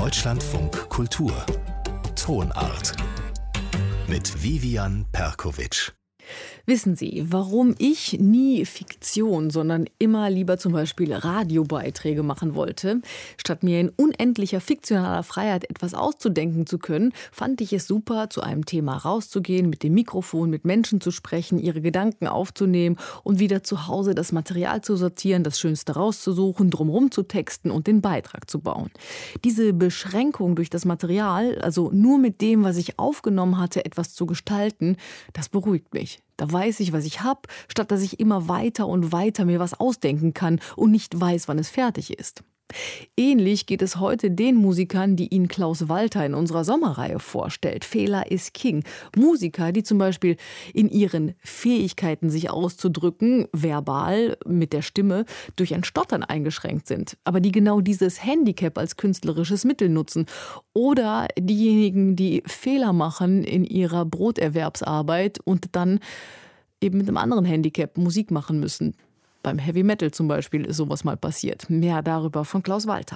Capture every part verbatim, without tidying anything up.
Deutschlandfunk Kultur Tonart mit Vivian Perkovic. Wissen Sie, warum ich nie Fiktion, sondern immer lieber zum Beispiel Radiobeiträge machen wollte? Statt mir in unendlicher fiktionaler Freiheit etwas auszudenken zu können, fand ich es super, zu einem Thema rauszugehen, mit dem Mikrofon mit Menschen zu sprechen, ihre Gedanken aufzunehmen und wieder zu Hause das Material zu sortieren, das Schönste rauszusuchen, drumherum zu texten und den Beitrag zu bauen. Diese Beschränkung durch das Material, also nur mit dem, was ich aufgenommen hatte, etwas zu gestalten, das beruhigt mich. Da weiß ich, was ich habe, statt dass ich immer weiter und weiter mir was ausdenken kann und nicht weiß, wann es fertig ist. Ähnlich geht es heute den Musikern, die Ihnen Klaus Walter in unserer Sommerreihe vorstellt. Fehler is King. Musiker, die zum Beispiel in ihren Fähigkeiten, sich auszudrücken, verbal, mit der Stimme, durch ein Stottern eingeschränkt sind. Aber die genau dieses Handicap als künstlerisches Mittel nutzen. Oder diejenigen, die Fehler machen in ihrer Broterwerbsarbeit und dann eben mit einem anderen Handicap Musik machen müssen. Beim Heavy Metal zum Beispiel ist sowas mal passiert. Mehr darüber von Klaus Walter.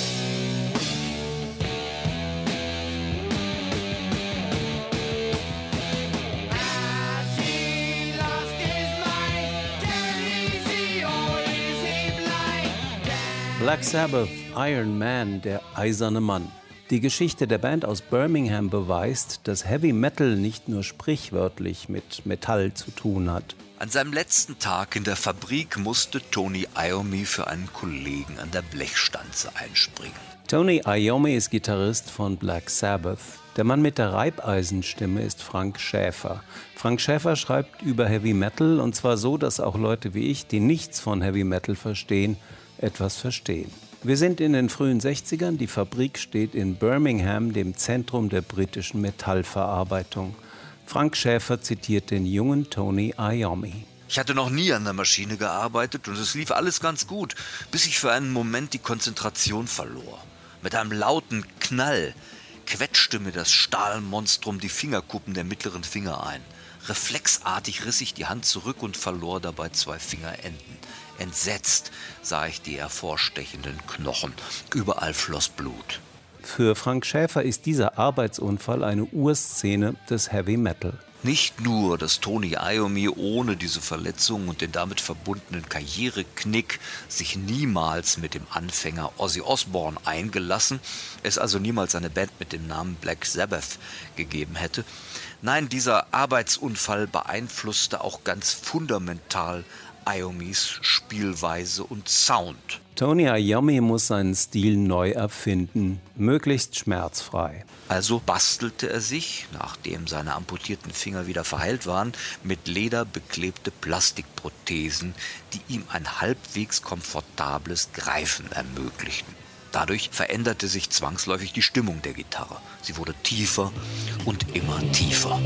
Black Sabbath, Iron Man, der eiserne Mann. Die Geschichte der Band aus Birmingham beweist, dass Heavy Metal nicht nur sprichwörtlich mit Metall zu tun hat. An seinem letzten Tag in der Fabrik musste Tony Iommi für einen Kollegen an der Blechstanze einspringen. Tony Iommi ist Gitarrist von Black Sabbath. Der Mann mit der Reibeisenstimme ist Frank Schäfer. Frank Schäfer schreibt über Heavy Metal, und zwar so, dass auch Leute wie ich, die nichts von Heavy Metal verstehen, etwas verstehen. Wir sind in den frühen sechzigern, die Fabrik steht in Birmingham, dem Zentrum der britischen Metallverarbeitung. Frank Schäfer zitiert den jungen Tony Iommi. Ich hatte noch nie an der Maschine gearbeitet und es lief alles ganz gut, bis ich für einen Moment die Konzentration verlor. Mit einem lauten Knall quetschte mir das Stahlmonstrum die Fingerkuppen der mittleren Finger ein. Reflexartig riss ich die Hand zurück und verlor dabei zwei Fingerenden. Entsetzt sah ich die hervorstechenden Knochen. Überall floss Blut. Für Frank Schäfer ist dieser Arbeitsunfall eine Urszene des Heavy Metal. Nicht nur, dass Tony Iommi ohne diese Verletzung und den damit verbundenen Karriereknick sich niemals mit dem Anfänger Ozzy Osbourne eingelassen, es also niemals eine Band mit dem Namen Black Sabbath gegeben hätte. Nein, dieser Arbeitsunfall beeinflusste auch ganz fundamental Iommis Spielweise und Sound. Tony Iommi muss seinen Stil neu erfinden, möglichst schmerzfrei. Also bastelte er sich, nachdem seine amputierten Finger wieder verheilt waren, mit Leder beklebte Plastikprothesen, die ihm ein halbwegs komfortables Greifen ermöglichten. Dadurch veränderte sich zwangsläufig die Stimmung der Gitarre. Sie wurde tiefer und immer tiefer.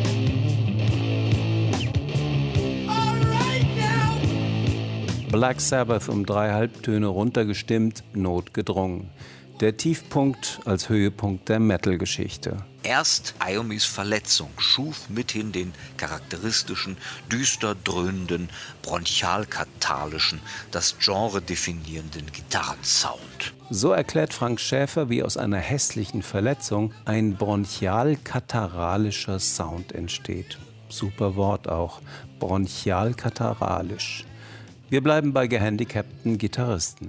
Black Sabbath um drei Halbtöne runtergestimmt, notgedrungen. Der Tiefpunkt als Höhepunkt der Metal-Geschichte. Erst Iommis Verletzung schuf mithin den charakteristischen, düster dröhnenden, bronchialkatarrhalischen, das Genre definierenden Gitarrensound. So erklärt Frank Schäfer, wie aus einer hässlichen Verletzung ein bronchialkatarrhalischer Sound entsteht. Super Wort auch, bronchialkatarrhalisch. Wir bleiben bei gehandicapten Gitarristen.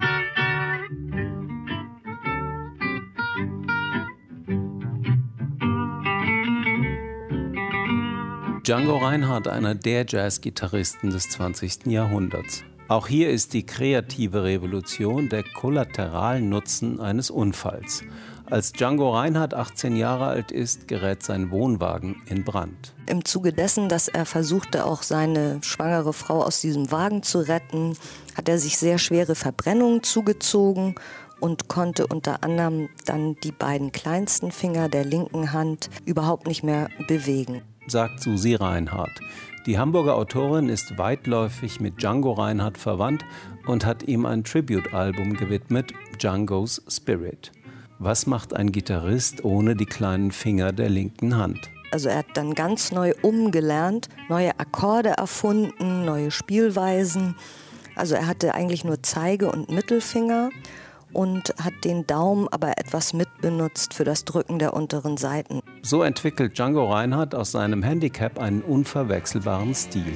Django Reinhardt, einer der Jazzgitarristen des zwanzigsten Jahrhunderts. Auch hier ist die kreative Revolution der Kollateralnutzen eines Unfalls. Als Django Reinhardt achtzehn Jahre alt ist, gerät sein Wohnwagen in Brand. Im Zuge dessen, dass er versuchte, auch seine schwangere Frau aus diesem Wagen zu retten, hat er sich sehr schwere Verbrennungen zugezogen und konnte unter anderem dann die beiden kleinsten Finger der linken Hand überhaupt nicht mehr bewegen. Sagt Susi Reinhardt. Die Hamburger Autorin ist weitläufig mit Django Reinhardt verwandt und hat ihm ein Tribute-Album gewidmet, Django's Spirit. Was macht ein Gitarrist ohne die kleinen Finger der linken Hand? Also er hat dann ganz neu umgelernt, neue Akkorde erfunden, neue Spielweisen. Also er hatte eigentlich nur Zeige- und Mittelfinger und hat den Daumen aber etwas mitbenutzt für das Drücken der unteren Saiten. So entwickelt Django Reinhardt aus seinem Handicap einen unverwechselbaren Stil.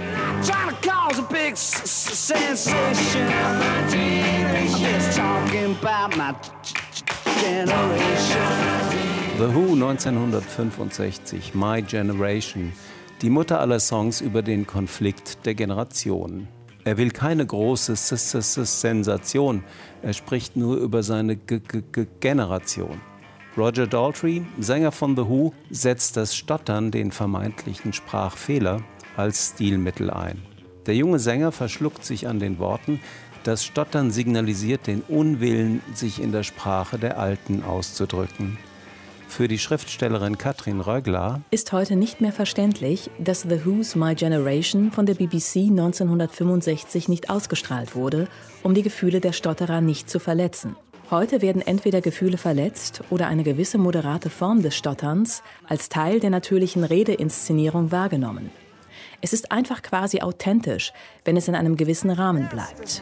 The Who neunzehnhundertfünfundsechzig, My Generation, die Mutter aller Songs über den Konflikt der Generationen. Er will keine große Sensation, er spricht nur über seine G -G -G Generation. Roger Daltrey, Sänger von The Who, setzt das Stottern, den vermeintlichen Sprachfehler, als Stilmittel ein. Der junge Sänger verschluckt sich an den Worten, das Stottern signalisiert den Unwillen, sich in der Sprache der Alten auszudrücken. Für die Schriftstellerin Katrin Rögler ist heute nicht mehr verständlich, dass The Who's My Generation von der B B C neunzehnhundertfünfundsechzig nicht ausgestrahlt wurde, um die Gefühle der Stotterer nicht zu verletzen. Heute werden entweder Gefühle verletzt oder eine gewisse moderate Form des Stotterns als Teil der natürlichen Redeinszenierung wahrgenommen. Es ist einfach quasi authentisch, wenn es in einem gewissen Rahmen bleibt.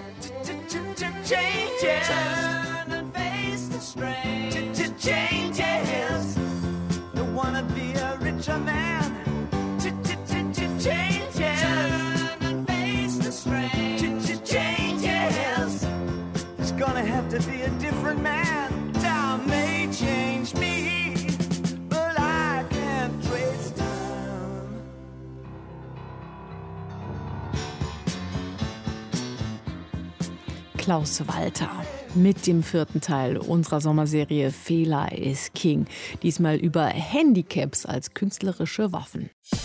Klaus Walter mit dem vierten Teil unserer Sommerserie Fehler ist King. Diesmal über Handicaps als künstlerische Waffen.